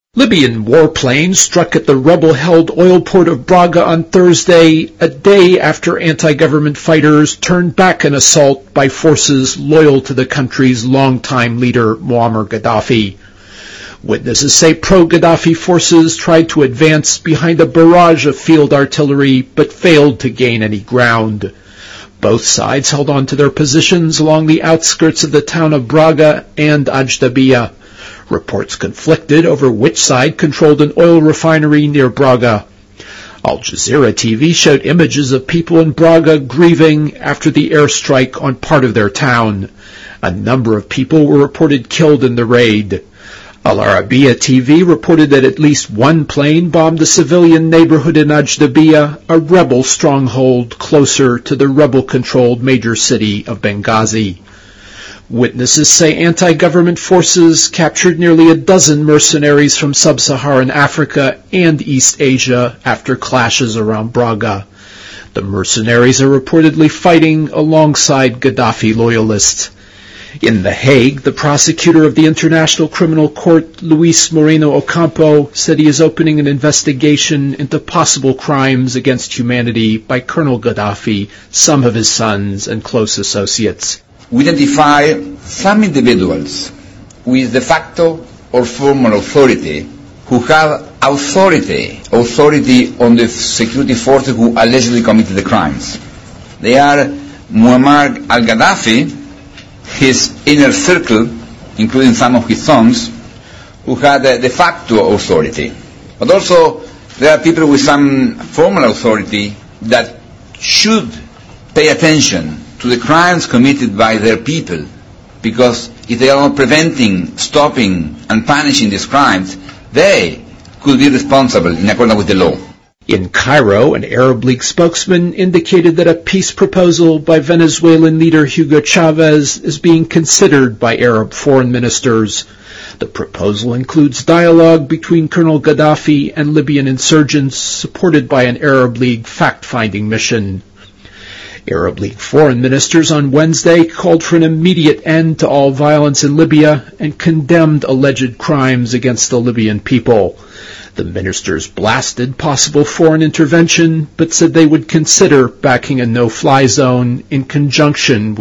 Libyan warplanes struck at the rebel-held oil port of Braga on Thursday, a day after anti-government fighters turned back an assault by forces loyal to the country's longtime leader, Muammar Gaddafi. Witnesses say pro-Gaddafi forces tried to advance behind a barrage of field artillery, but failed to gain any ground. Both sides held on to their positions along the outskirts of the town of Braga and Ajdabiya. Reports conflicted over which side controlled an oil refinery near Braga. Al Jazeera TV showed images of people in Braga grieving after the airstrike on part of their town. A number of people were reported killed in the raid. Al Arabiya TV reported that at least one plane bombed a civilian neighborhood in Ajdabiya, a rebel stronghold closer to the rebel-controlled major city of Benghazi. Witnesses say anti-government forces captured nearly a dozen mercenaries from sub-Saharan Africa and East Asia after clashes around Braga. The mercenaries are reportedly fighting alongside Gaddafi loyalists. In The Hague, the prosecutor of the International Criminal Court, Luis Moreno Ocampo, said he is opening an investigation into possible crimes against humanity by Colonel Gaddafi, some of his sons, and close associates. We identify some individuals with de facto or formal authority who have authority on the security forces who allegedly committed the crimes. They are Muammar al-Gaddafi, his inner circle, including some of his sons, who had de facto authority. But also there are people with some formal authority that should pay attention to the crimes committed by their people, because if they are not preventing, stopping, and punishing these crimes, they could be responsible in accordance with the law. In Cairo, an Arab League spokesman indicated that a peace proposal by Venezuelan leader Hugo Chavez is being considered by Arab foreign ministers. The proposal includes dialogue between Colonel Gaddafi and Libyan insurgents, supported by an Arab League fact-finding mission. Arab League foreign ministers on Wednesday called for an immediate end to all violence in Libya and condemned alleged crimes against the Libyan people. The ministers blasted possible foreign intervention, but said they would consider backing a no-fly zone in conjunction with